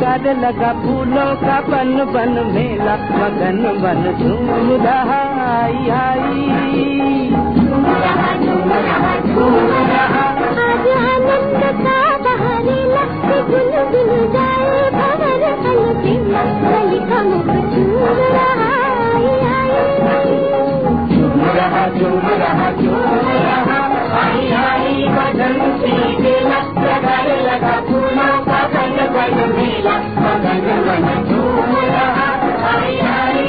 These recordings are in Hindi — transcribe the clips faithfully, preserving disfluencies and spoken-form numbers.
डगर लगा फूलों का बन बन मेला, मगन बन झूम रहा आई आई। झूम रहा झूम रहा झूम रहा, आज आनंद का बहारेला, गुल गुल जाए भंवर अलबेला, कली का मुख झूम रहा आई आई। झूम रहा झूम रहा झूम रहा आई आई, बसंती बेला, डगर लगा फूलों का बन बन मेला, मगन बन झूम रहा आई आई।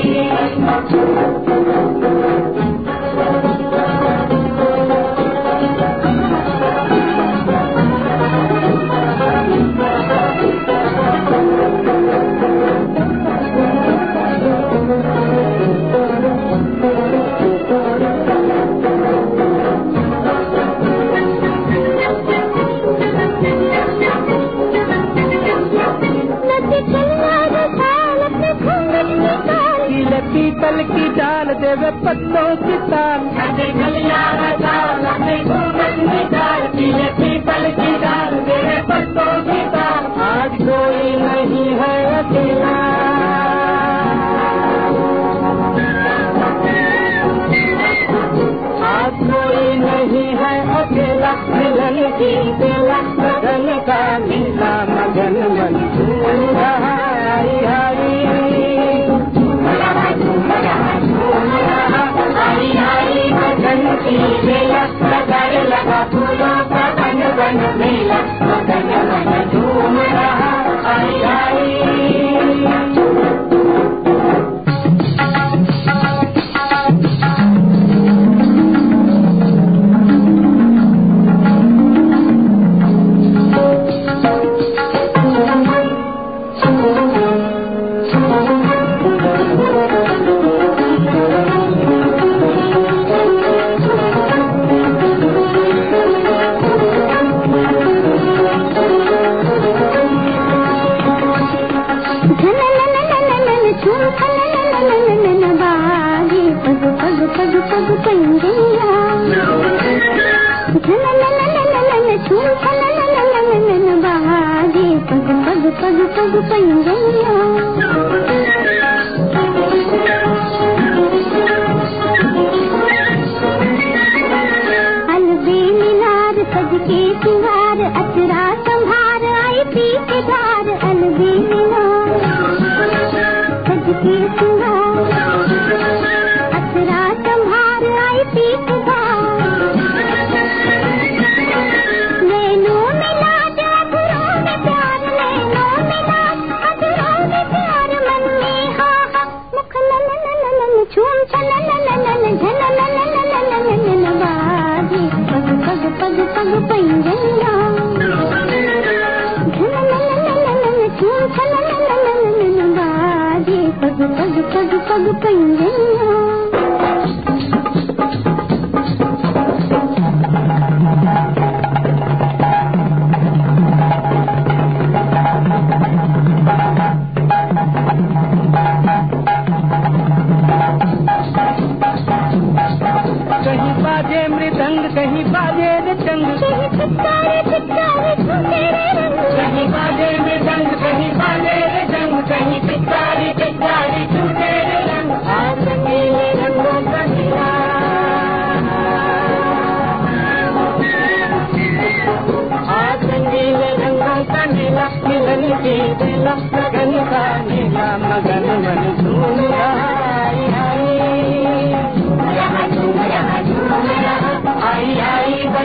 पीपल की डाल देवे पत्तों की ताल, पीपल की डाल देवे पत्तों की ताल, आज कोई नहीं है अकेला, आज कोई नहीं है अकेला, मिलन की बेला, मगन का नीला, मगन मन झूम रहा आई आई। आई आई बसंती बेला, डगर लगा फूलों का बन बन मेला, मगन मन झूम रहा आई आई।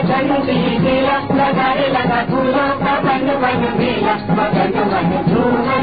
लगा फूलों का बन बन मेला, मगन मन झूम